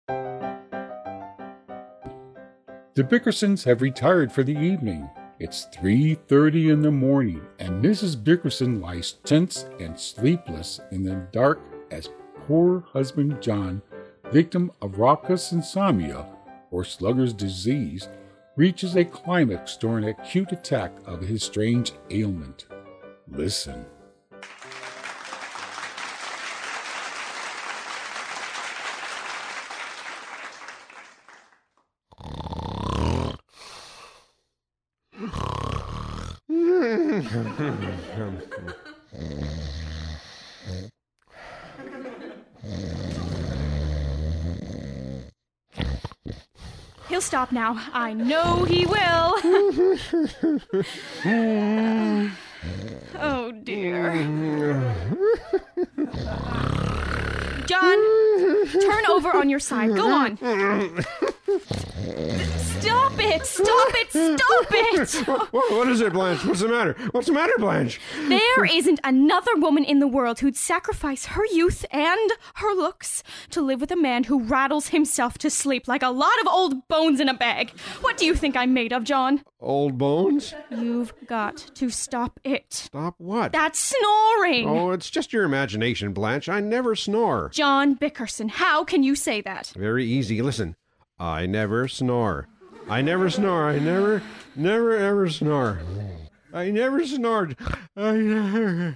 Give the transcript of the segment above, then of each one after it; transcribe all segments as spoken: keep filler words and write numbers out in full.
The Bickersons have retired for the evening. It's three thirty in the morning, and Missus Bickerson lies tense and sleepless in the dark as poor husband John, victim of raucous insomnia or slugger's disease, reaches a climax during an acute attack of his strange ailment. Listen. He'll stop now. I know he will. Oh, dear. John, turn over on your side. Go on. Stop it! Stop it! Stop it! What, what is it, Blanche? What's the matter? What's the matter, Blanche? There isn't another woman in the world who'd sacrifice her youth and her looks to live with a man who rattles himself to sleep like a lot of old bones in a bag. What do you think I'm made of, John? Old bones? You've got to stop it. Stop what? That snoring! Oh, it's just your imagination, Blanche. I never snore. John Bickerson, how can you say that? Very easy. Listen, I never snore. I never snore. I never, never, ever snore. I never snored. I never...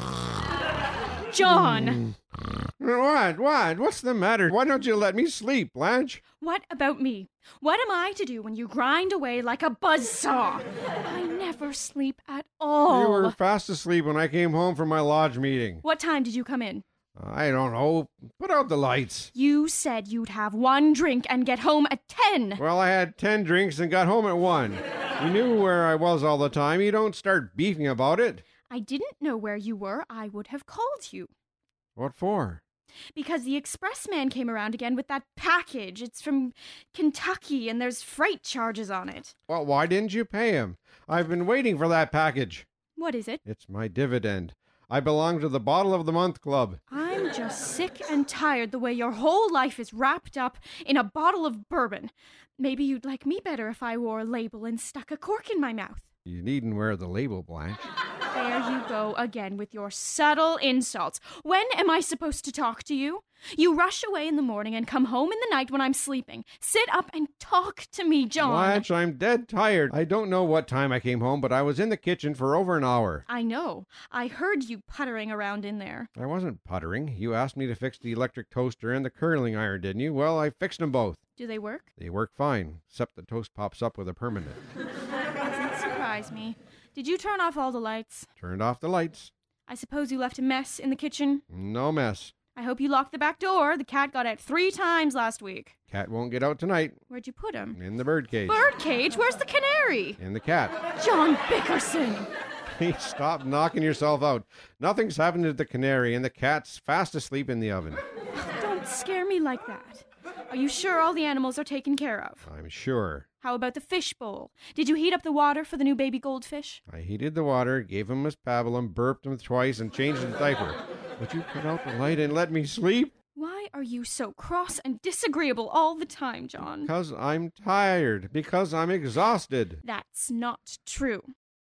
John! What? What? What's the matter? Why don't you let me sleep, Blanche? What about me? What am I to do when you grind away like a buzzsaw? I never sleep at all. You were fast asleep when I came home from my lodge meeting. What time did you come in? I don't know. Put out the lights. You said you'd have one drink and get home at ten. Well, I had ten drinks and got home at one. You knew where I was all the time. You don't start beefing about it. I didn't know where you were. I would have called you. What for? Because the express man came around again with that package. It's from Kentucky, and there's freight charges on it. Well, why didn't you pay him? I've been waiting for that package. What is it? It's my dividend. I belong to the Bottle of the Month Club. I'm just sick and tired the way your whole life is wrapped up in a bottle of bourbon. Maybe you'd like me better if I wore a label and stuck a cork in my mouth. You needn't wear the label, Blanche. There you go again with your subtle insults. When am I supposed to talk to you? You rush away in the morning and come home in the night when I'm sleeping. Sit up and talk to me, John. Blanche, I'm dead tired. I don't know what time I came home, but I was in the kitchen for over an hour. I know. I heard you puttering around in there. I wasn't puttering. You asked me to fix the electric toaster and the curling iron, didn't you? Well, I fixed them both. Do they work? They work fine, except the toast pops up with a permanent. Doesn't surprise me. Did you turn off all the lights? Turned off the lights. I suppose you left a mess in the kitchen? No mess. I hope you locked the back door. The cat got out three times last week. Cat won't get out tonight. Where'd you put him? In the birdcage. Birdcage? Where's the canary? In the cat. John Bickerson! Hey, stop knocking yourself out. Nothing's happened to the canary, and the cat's fast asleep in the oven. Don't scare me like that. Are you sure all the animals are taken care of? I'm sure. How about the fish bowl? Did you heat up the water for the new baby goldfish? I heated the water, gave him his pablum, burped him twice, and changed his diaper. Would you put out the light and let me sleep? Why are you so cross and disagreeable all the time, John? Because I'm tired. Because I'm exhausted. That's not true.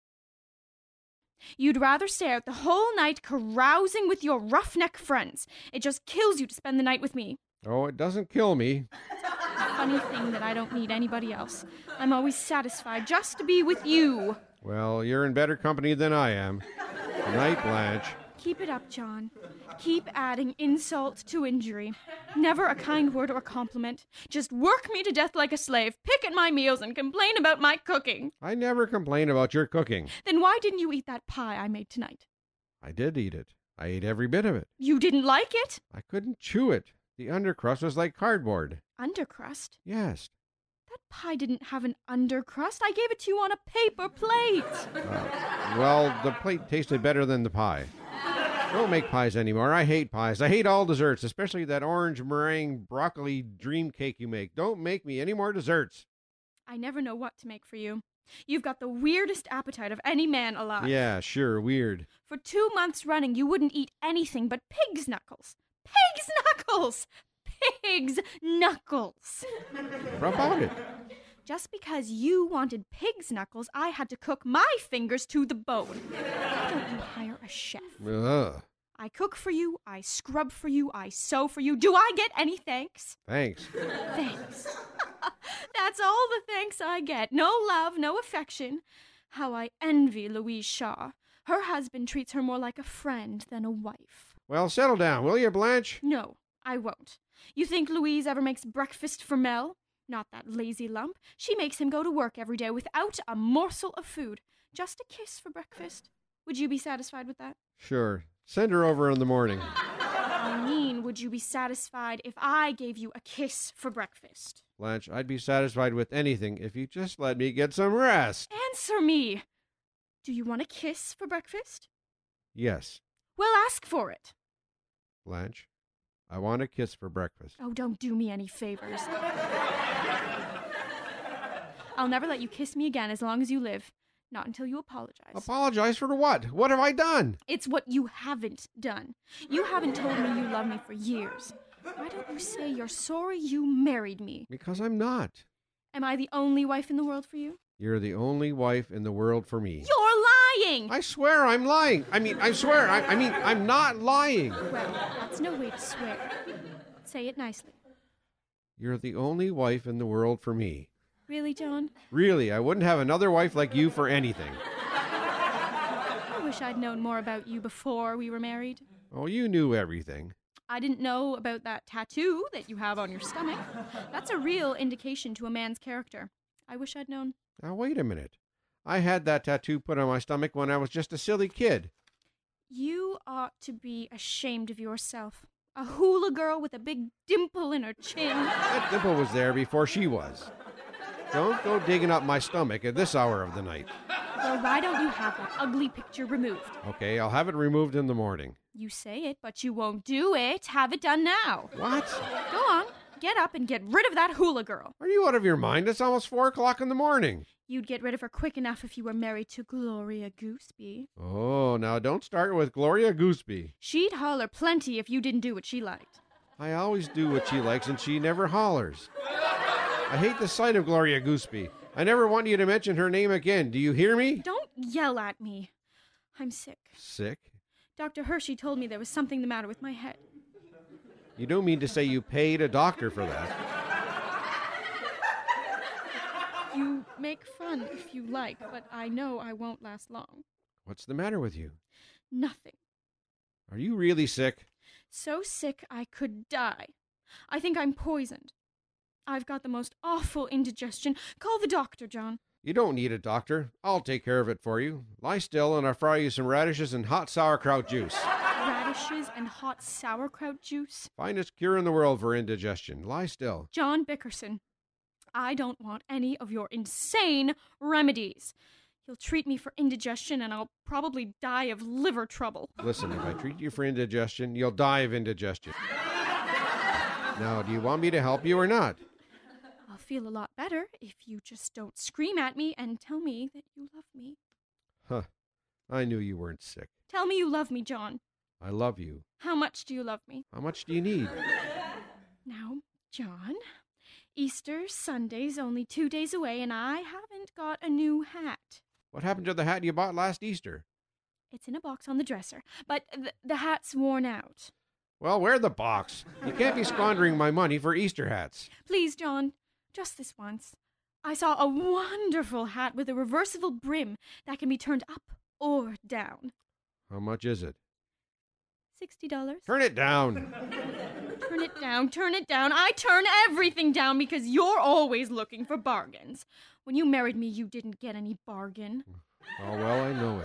You'd rather stay out the whole night carousing with your roughneck friends. It just kills you to spend the night with me. Oh, it doesn't kill me. Funny thing that I don't need anybody else. I'm always satisfied just to be with you. Well, you're in better company than I am. Good night, Blanche. Keep it up, John. Keep adding insult to injury. Never a kind word or compliment. Just work me to death like a slave, pick at my meals, and complain about my cooking. I never complain about your cooking. Then why didn't you eat that pie I made tonight? I did eat it. I ate every bit of it. You didn't like it? I couldn't chew it. The undercrust was like cardboard. Undercrust? Yes. That pie didn't have an undercrust. I gave it to you on a paper plate. Uh, well, the plate tasted better than the pie. Don't make pies anymore. I hate pies. I hate all desserts, especially that orange meringue broccoli dream cake you make. Don't make me any more desserts. I never know what to make for you. You've got the weirdest appetite of any man alive. Yeah, sure, weird. For two months running, you wouldn't eat anything but pig's knuckles. Pig's knuckles! pig's knuckles. What about it? Just because you wanted pig's knuckles, I had to cook my fingers to the bone. Why don't you hire a chef? Ugh. I cook for you, I scrub for you, I sew for you. Do I get any thanks? Thanks. Thanks. That's all the thanks I get. No love, no affection. How I envy Louise Shaw. Her husband treats her more like a friend than a wife. Well, settle down, will you, Blanche? No, I won't. You think Louise ever makes breakfast for Mel? Not that lazy lump. She makes him go to work every day without a morsel of food. Just a kiss for breakfast. Would you be satisfied with that? Sure. Send her over in the morning. I mean, would you be satisfied if I gave you a kiss for breakfast? Blanche, I'd be satisfied with anything if you just let me get some rest. Answer me! Do you want a kiss for breakfast? Yes. Well, ask for it. Blanche, I want a kiss for breakfast. Oh, don't do me any favors. I'll never let you kiss me again as long as you live. Not until you apologize. Apologize for what? What have I done? It's what you haven't done. You haven't told me you love me for years. Why don't you say you're sorry you married me? Because I'm not. Am I the only wife in the world for you? You're the only wife in the world for me. You're lying! I swear I'm lying. I mean, I swear. I, I mean, I'm not lying. Well, that's no way to swear. Say it nicely. You're the only wife in the world for me. Really, John? Really, I wouldn't have another wife like you for anything. I wish I'd known more about you before we were married. Oh, you knew everything. I didn't know about that tattoo that you have on your stomach. That's a real indication to a man's character. I wish I'd known. Now, wait a minute. I had that tattoo put on my stomach when I was just a silly kid. You ought to be ashamed of yourself. A hula girl with a big dimple in her chin. That dimple was there before she was. Don't go digging up my stomach at this hour of the night. Well, why don't you have that ugly picture removed? Okay, I'll have it removed in the morning. You say it, but you won't do it. Have it done now. What? Go on. Get up and get rid of that hula girl. Are you out of your mind? It's almost four o'clock in the morning. You'd get rid of her quick enough if you were married to Gloria Gooseby. Oh, now don't start with Gloria Gooseby. She'd holler plenty if you didn't do what she liked. I always do what she likes and she never hollers. I hate the sight of Gloria Gooseby. I never want you to mention her name again. Do you hear me? Don't yell at me. I'm sick. Sick? Doctor Hershey told me there was something the matter with my head. You don't mean to say you paid a doctor for that? You make fun if you like, but I know I won't last long. What's the matter with you? Nothing. Are you really sick? So sick I could die. I think I'm poisoned. I've got the most awful indigestion. Call the doctor, John. You don't need a doctor. I'll take care of it for you. Lie still and I'll fry you some radishes and hot sauerkraut juice. Radishes and hot sauerkraut juice? Finest cure in the world for indigestion. Lie still. John Bickerson, I don't want any of your insane remedies. You'll treat me for indigestion and I'll probably die of liver trouble. Listen, if I treat you for indigestion, you'll die of indigestion. Now, do you want me to help you or not? I'll feel a lot better if you just don't scream at me and tell me that you love me. Huh. I knew you weren't sick. Tell me you love me, John. I love you. How much do you love me? How much do you need? Now, John, Easter Sunday's only two days away and I haven't got a new hat. What happened to the hat you bought last Easter? It's in a box on the dresser, but th- the hat's worn out. Well, where the box? You can't be squandering my money for Easter hats. Please, John, just this once. I saw a wonderful hat with a reversible brim that can be turned up or down. How much is it? Sixty dollars. Turn it down. Turn it down, turn it down. I turn everything down because you're always looking for bargains. When you married me, you didn't get any bargain. Oh, well, I know it.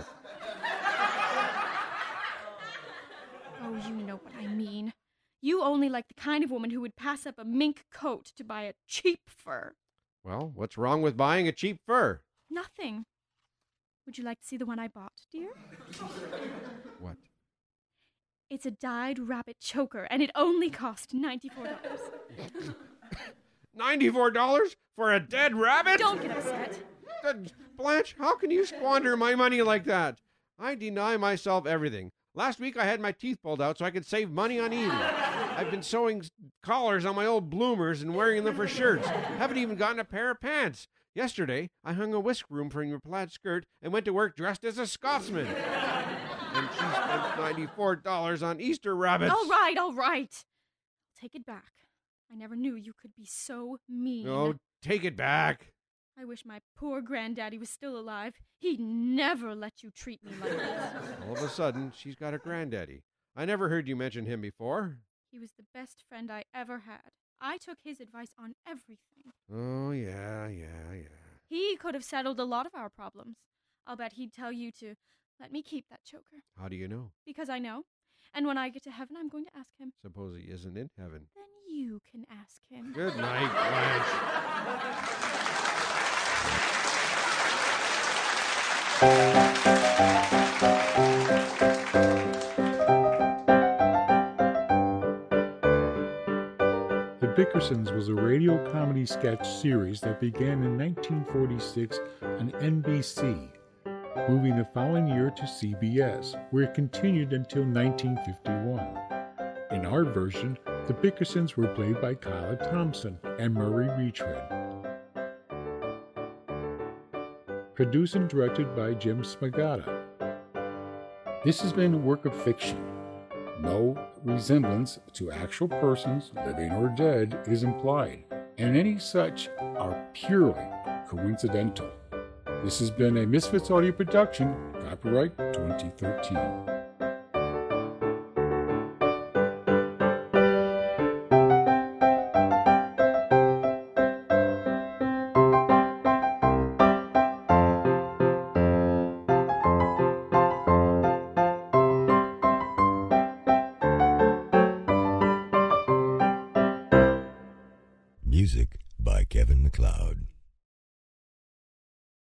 Oh, you know what I mean. You only like the kind of woman who would pass up a mink coat to buy a cheap fur. Well, what's wrong with buying a cheap fur? Nothing. Would you like to see the one I bought, dear? What? It's a dyed rabbit choker, and it only cost ninety-four dollars. ninety-four dollars for a dead rabbit? Don't get upset. Uh, Blanche, how can you squander my money like that? I deny myself everything. Last week I had my teeth pulled out so I could save money on eating. I've been sewing collars on my old bloomers and wearing them for shirts. Haven't even gotten a pair of pants. Yesterday, I hung a whisk broom from your plaid skirt and went to work dressed as a Scotsman. And she spent ninety-four dollars on Easter rabbits. All right, all right. Take it back. I never knew you could be so mean. Oh, take it back. I wish my poor granddaddy was still alive. He'd never let you treat me like this. All of a sudden, she's got a granddaddy. I never heard you mention him before. He was the best friend I ever had. I took his advice on everything. Oh, yeah, yeah, yeah. He could have settled a lot of our problems. I'll bet he'd tell you to let me keep that choker. How do you know? Because I know. And when I get to heaven, I'm going to ask him. Suppose he isn't in heaven. Then you can ask him. Good night, Blanche. The Bickersons was a radio comedy sketch series that began in nineteen forty-six on N B C, moving the following year to C B S, where it continued until nineteen fifty-one. In our version, the Bickersons were played by Kyla Thompson and Murray Retread. Produced and directed by Jim Smagata. This has been a work of fiction. No resemblance to actual persons, living or dead, is implied, and any such are purely coincidental. This has been a Misfits audio production, copyright twenty thirteen. Music by Kevin MacLeod.